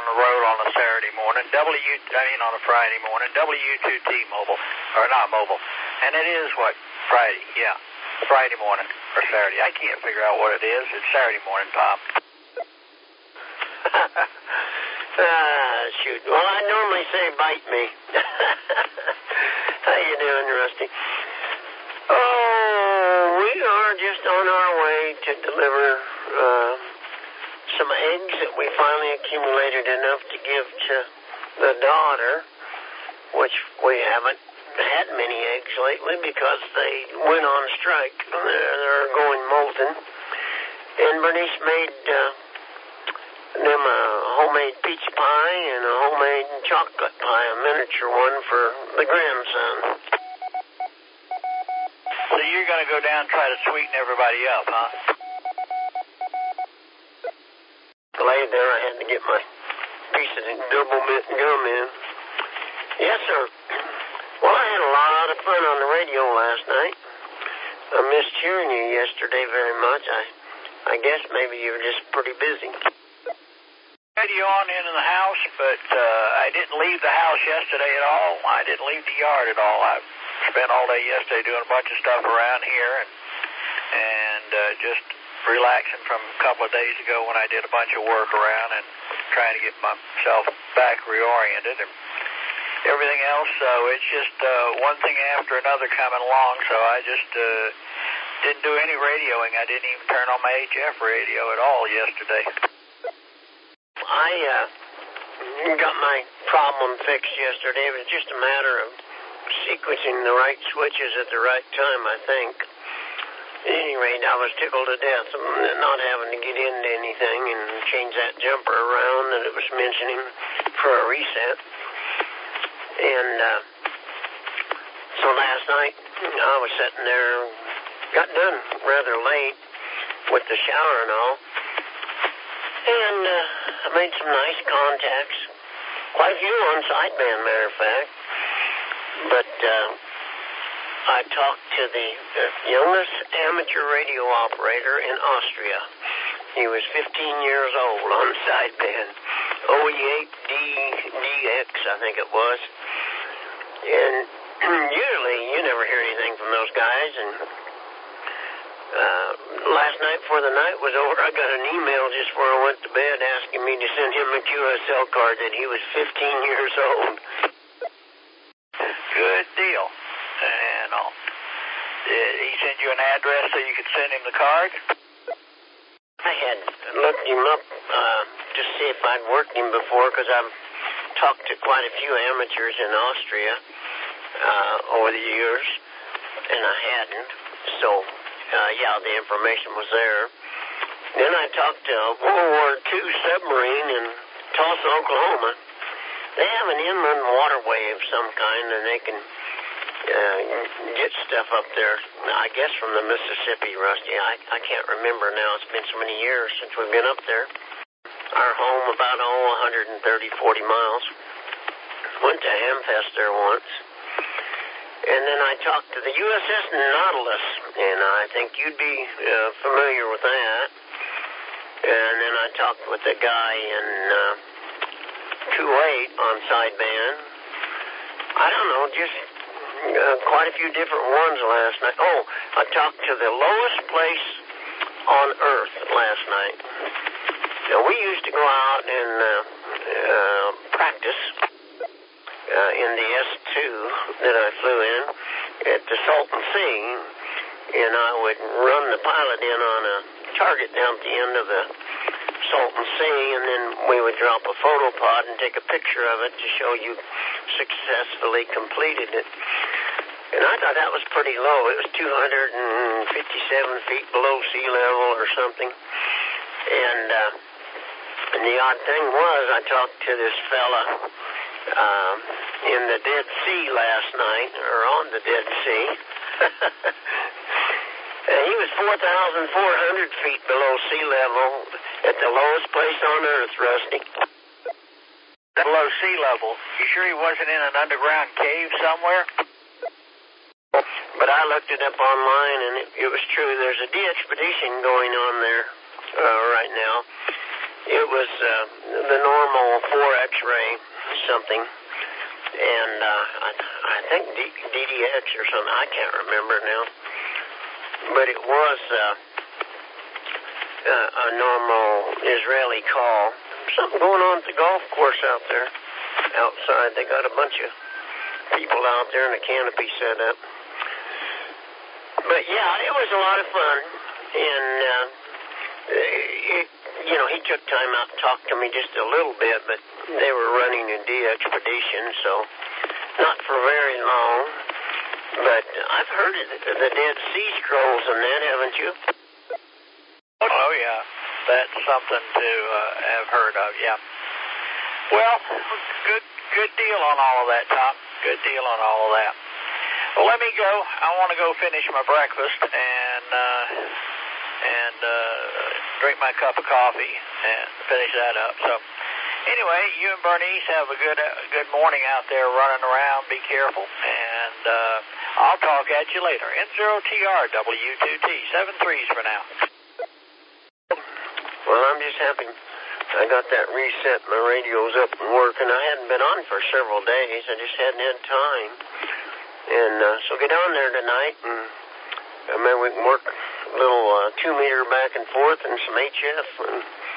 on the road on a Saturday morning, on a Friday morning, W2T mobile, or not mobile, and it is what, Friday, yeah, Friday morning, or Saturday. I can't figure out what it is. It's Saturday morning, Tom. Shoot. Well, I normally say bite me. How you doing, Rusty? Oh, we are just on our way to deliver some eggs that we finally accumulated enough to give to the daughter, which we haven't had many eggs lately because they went on strike. They're going molten. And Bernice made them a homemade peach pie and a homemade chocolate pie, a miniature one for the grandson. So you're going to go down and try to sweeten everybody up, huh? Delayed there, I had to get my piece of double mint gum in. Yes, sir. Well, I had a lot of fun on the radio last night. I missed hearing you yesterday very much. I guess maybe you were just pretty busy. Radio on into the house, but I didn't leave the house yesterday at all. I didn't leave the yard at all. I spent all day yesterday doing a bunch of stuff around here and just relaxing from a couple of days ago when I did a bunch of work around and trying to get myself back reoriented and everything else. So it's just one thing after another coming along. So I just didn't do any radioing. I didn't even turn on my HF radio at all yesterday. I got my problem fixed yesterday. It was just a matter of sequencing the right switches at the right time, I think. At any rate, I was tickled to death not having to get into anything and change that jumper around that it was mentioning for a reset. And so last night, I was sitting there, got done rather late with the shower and all, and I made some nice contacts, quite a few on sideband, matter of fact. But I talked to the youngest amateur radio operator in Austria. He was 15 years old on sideband, OE8DX, I think it was. And usually you never hear anything from those guys, and last night before the night was over, I got an email just before I went to bed asking me to send him a QSL card that he was 15 years old. Good deal. And did he send you an address so you could send him the card? I had looked him up to see if I'd worked him before, because I've talked to quite a few amateurs in Austria over the years, and I hadn't. So yeah, the information was there. Then I talked to a World War II submarine in Tulsa, Oklahoma. They have an inland waterway of some kind, and they can get stuff up there, I guess from the Mississippi, Rusty. I can't remember now. It's been so many years since we've been up there. Our home about, 130, 40 miles. Went to Hamfest there once. And then I talked to the USS Nautilus, and I think you'd be familiar with that. And then I talked with a guy in Kuwait on sideband. I don't know, just quite a few different ones last night. Oh, I talked to the lowest place on Earth last night. Now, we used to go out and practice in the S2 that I flew in at the Salton Sea, and I would run the pilot in on a target down at the end of the Salton Sea, and then we would drop a photopod and take a picture of it to show you successfully completed it. And I thought that was pretty low. It was 257 feet below sea level or something. And the odd thing was, I talked to this fella in the Dead Sea last night, or on the Dead Sea. He was 4,400 feet below sea level at the lowest place on Earth, Rusty. Below sea level? You sure he wasn't in an underground cave somewhere? But I looked it up online, and it was true. There's a de-expedition going on there right now. It was the normal 4X-ray something, and I think DDX or something. I can't remember now, but it was a normal Israeli call. Something going on at the golf course out there. Outside, they got a bunch of people out there in a canopy set up. But yeah, it was a lot of fun, and he took time out to talk to me just a little bit, but they were running a de-expedition, so not for very long. But I've heard of the Dead Sea Scrolls and that, haven't you? Oh, yeah. That's something to have heard of, yeah. Well, good deal on all of that, Tom. Good deal on all of that. Well, let me go. I want to go finish my breakfast and drink my cup of coffee and finish that up. So, anyway, you and Bernice have a good morning out there running around. Be careful, and I'll talk at you later. N0TR W2T 73s for now. Well, I'm just happy I got that reset. My radio's up and working. I hadn't been on for several days. I just hadn't had time. And so get on there tonight, and maybe we can work a little 2-meter back and forth and some HF and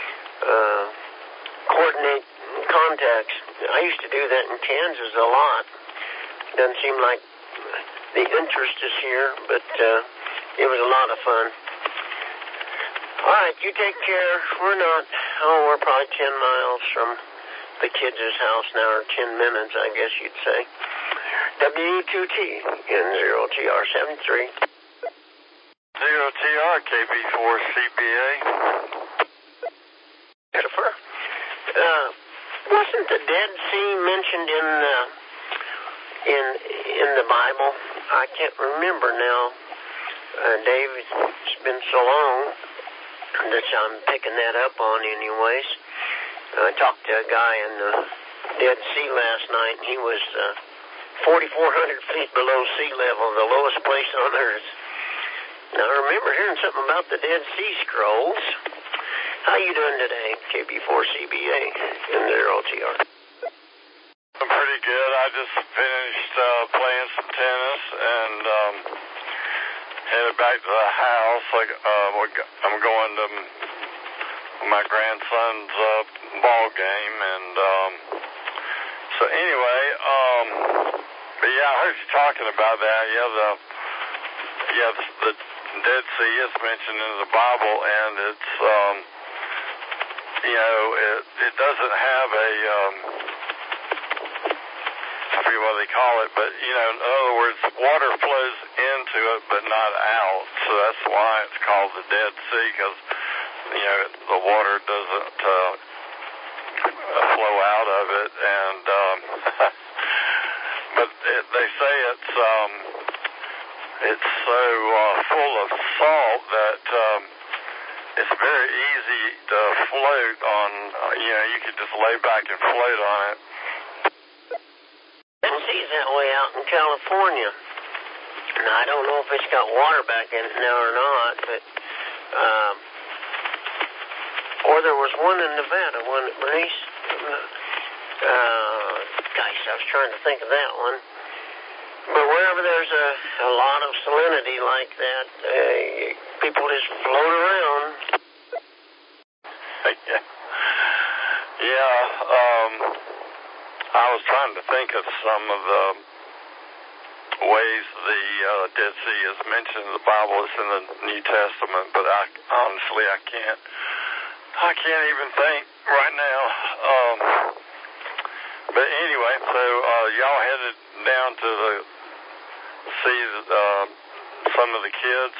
coordinate contacts. I used to do that in Kansas a lot. Doesn't seem like the interest is here, but it was a lot of fun. All right, you take care. We're probably 10 miles from the kids' house now, or 10 minutes, I guess you'd say. W2T N0TR 73. 0TR KB4CBA. Jennifer, wasn't the Dead Sea mentioned in the Bible? I can't remember now. Dave, it's been so long that I'm picking that up on anyways. I talked to a guy in the Dead Sea last night, and he was 4,400 feet below sea level, the lowest place on Earth. Now, I remember hearing something about the Dead Sea Scrolls. How you doing today, KB4CBA in the LTR? I'm pretty good. I just finished playing some tennis and headed back to the house. I'm going to my grandson's ball game, and so anyway, but yeah, I heard you talking about that. The Dead Sea is mentioned in the Bible, and it's it doesn't have a I forget what they call it, but in other words, water flows into it but not out, so that's why it's called the Dead Sea, because the water doesn't flow out of it, and but they say it's so full of salt that it's very easy to float on. You could just lay back and float on it. Tennessee's that way out in California. And I don't know if it's got water back in it now or not, but or there was one in Nevada, wasn't it, Bernice? Gosh, I was trying to think of that one. But wherever there's a lot of salinity like that, people just float around. I was trying to think of some of the ways the Dead Sea is mentioned in the Bible. It's in the New Testament, but honestly I can't even think right now. But anyway, so y'all headed down to see some of the kids?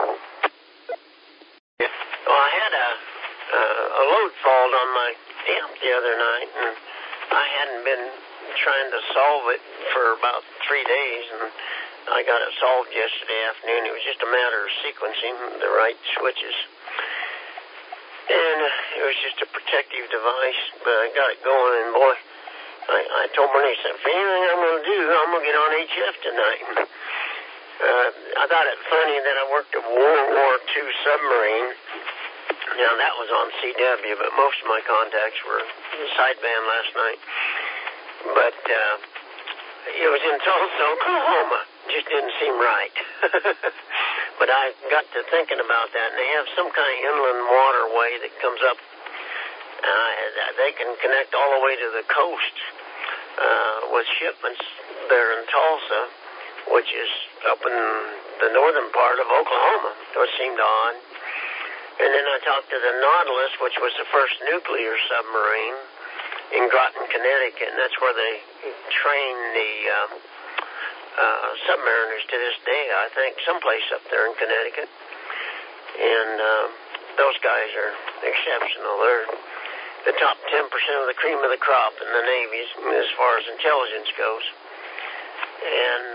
Well, I had a load fall on my amp the other night, and I hadn't been trying to solve it for about 3 days, and I got it solved yesterday afternoon. It was just a matter of sequencing the right switches. And it was just a protective device, but I got it going, and boy, I told Bernice, if anything I'm going to do, I'm going to get on HF tonight. I thought it funny that I worked a World War II submarine, Now, that was on CW, but most of my contacts were sideband last night. But it was in Tulsa, Oklahoma. Just didn't seem right. But I got to thinking about that, and they have some kind of inland waterway that comes up. They can connect all the way to the coast with shipments there in Tulsa, which is up in the northern part of Oklahoma. It seemed odd. And then I talked to the Nautilus, which was the first nuclear submarine in Groton, Connecticut, and that's where they train the submariners to this day, I think, someplace up there in Connecticut. And those guys are exceptional. They're the top 10% of the cream of the crop in the Navy as far as intelligence goes. And,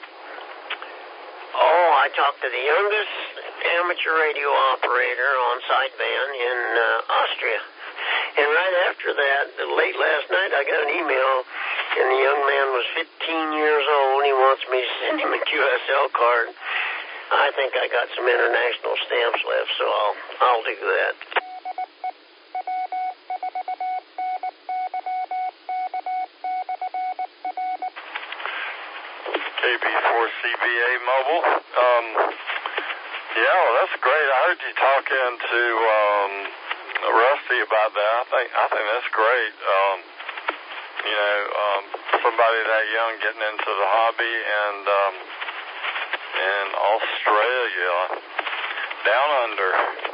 I talked to the youngest amateur radio operator on sideband in Austria. And right after that, late last night, I got an email, and the young man was 15 years old. He wants me to send him a QSL card. I think I got some international stamps left, so I'll do that. KB4CBA Mobile. Yeah, well, that's great. I heard you talking to Rusty about that. I think that's great. Somebody that young getting into the hobby, and in Australia, down under.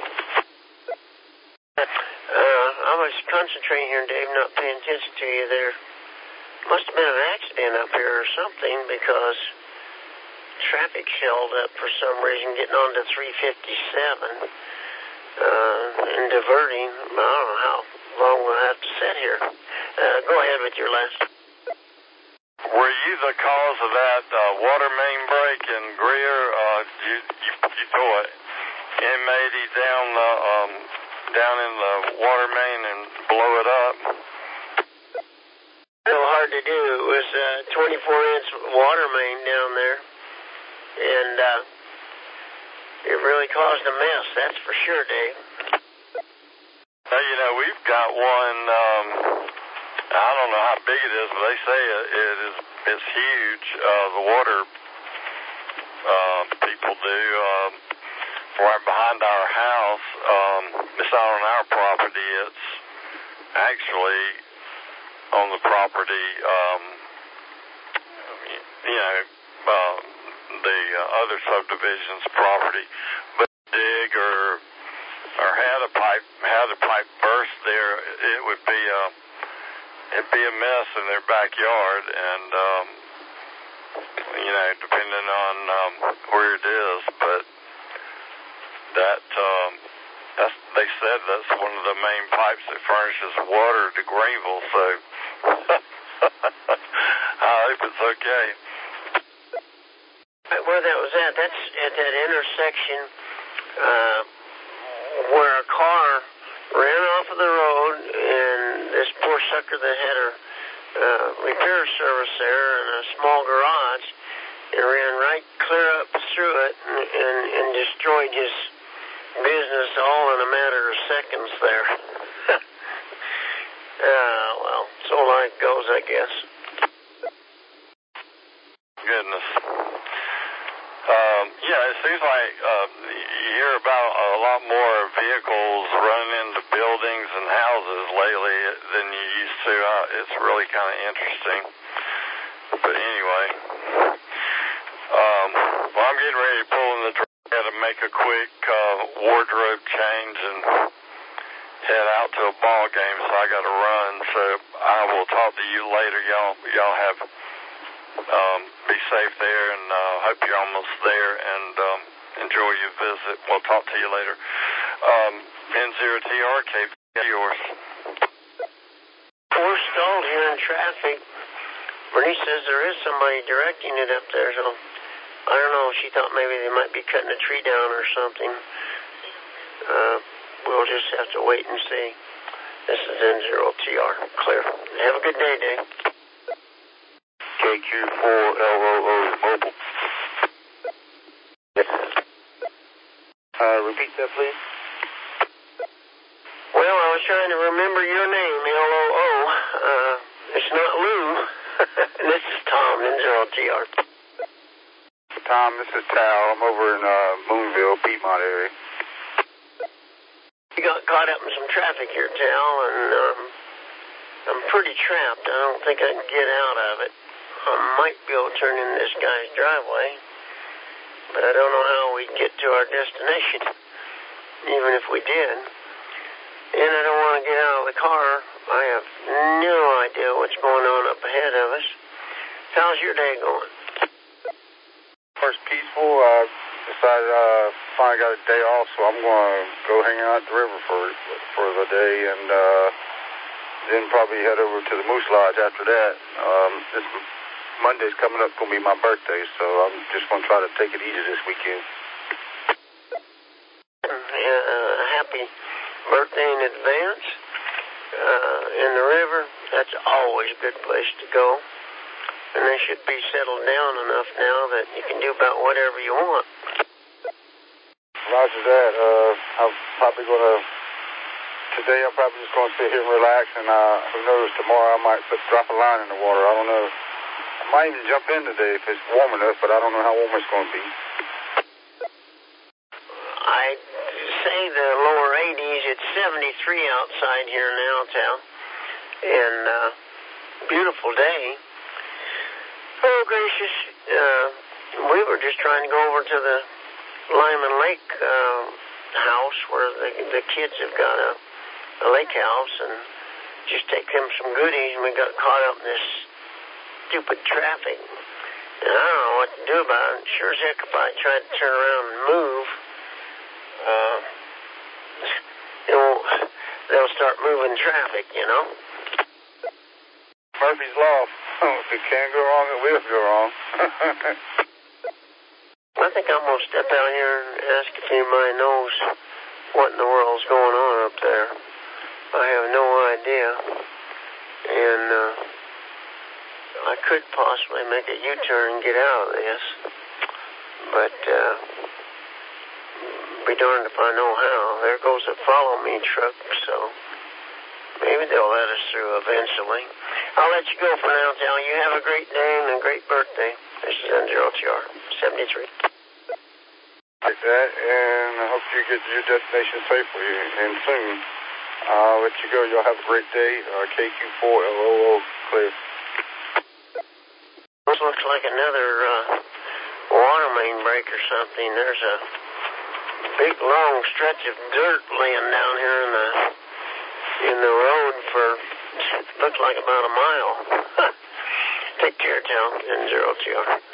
I was concentrating here, Dave, not paying attention to you there. Must have been an accident up here or something, because traffic's held up for some reason, getting on to 357 and diverting. I don't know how long we'll have to sit here. Go ahead with your last. Were you the cause of that water main break in Greer? You throw an inmate down in the water main and blow it up? So hard to do. It was a 24-inch water main down there, and it really caused a mess, that's for sure, Dave. We've got one, I don't know how big it is, but they say it's huge. The water people do, right behind our house. It's not on our property. It's actually on the property, the other subdivision's property. But dig or had a pipe burst there, it'd be a mess in their backyard, and depending on where it is. But they said that's one of the main pipes that furnishes water to Greenville, so I hope it's okay. Where that was at, that's at that intersection where a car ran off of the road, and this poor sucker that had a repair service there in a small garage, and ran right clear up through it and destroyed his business all in a matter of seconds there. Well, so life goes, I guess. Goodness. It seems like you hear about a lot more vehicles running into buildings and houses lately than you used to. It's really kind of interesting. But anyway, I'm getting ready to pull in the driveway to make a quick wardrobe change and head out to a ball game, so I got to run. So I will talk to you later. Y'all have be safe there, and hope you're almost there, and enjoy your visit. We'll talk to you later. N0TR, KP, yours. We're stalled here in traffic. Bernice says there is somebody directing it up there, so I don't know. She thought maybe they might be cutting a tree down or something. We'll just have to wait and see. This is N0TR. Clear. Have a good day, Dave. KQ4LOO Mobile. Repeat that, please. Well, I was trying to remember your name, L-O-O. It's not Lou. This is Tom, N0TR. Tom, this is Tal. I'm over in Moonville, Piedmont area. You got caught up in some traffic here, Tal, and I'm pretty trapped. I don't think I can get out of it. I might be able to turn in this guy's driveway, but I don't know how we'd get to our destination, even if we did. And I don't want to get out of the car. I have no idea what's going on up ahead of us. How's your day going? First peaceful. I decided I finally got a day off, so I'm going to go hang out at the river for the day, and then probably head over to the Moose Lodge after that. This Monday's coming up, going to be my birthday, so I'm just going to try to take it easy this weekend. Happy birthday in advance. In the river, that's always a good place to go. And they should be settled down enough now that you can do about whatever you want. Roger that. I'm probably going to, today I'm probably just going to sit here and relax, and who knows, tomorrow I might drop a line in the water. I don't know. I might even jump in today if it's warm enough, but I don't know how warm it's going to be. I'd say the lower 80s. It's 73 outside here now, Tal. And beautiful day. Oh, gracious. We were just trying to go over to the Lyman Lake house where the kids have got a lake house and just take them some goodies, and we got caught up in this stupid traffic. And I don't know what to do about it. Sure as heck, if I tried to turn around and move, they'll start moving traffic, you know? Murphy's Law. If it can go wrong, it will go wrong. I think I'm going to step out here and ask if anybody knows what in the world's going on up there. I have no idea. And I could possibly make a U-turn and get out of this. But be darned if I know how. There goes a follow-me truck, so maybe they'll let us through eventually. I'll let you go for now, Tal. You have a great day and a great birthday. This is N0TR, 73. Like that, and I hope you get to your destination safely and soon. I'll let you go. Y'all have a great day. KQ4LOO, clear. This looks like another water main break or something. There's a big, long stretch of dirt laying down here in the road for, it looks like about a mile. Take care, Tal. N0TR.